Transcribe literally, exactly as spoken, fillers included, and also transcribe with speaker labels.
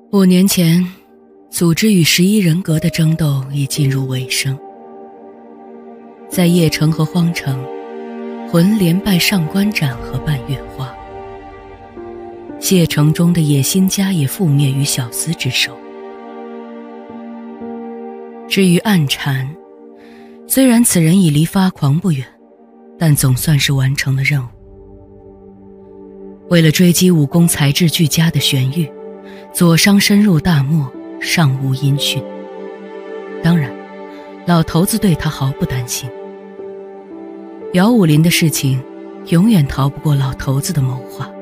Speaker 1: 五年前，组织与十一人格的争斗已进入尾声。在邺城和荒城，魂连败上官斩和半月花。谢城中的野心家也覆灭于小厮之手。至于暗禅，虽然此人已离发狂不远，但总算是完成了任务。为了追击武功才智俱佳的玄玉，左商深入大漠，尚无音讯。当然，老头子对他毫不担心。姚武林的事情永远逃不过老头子的谋划。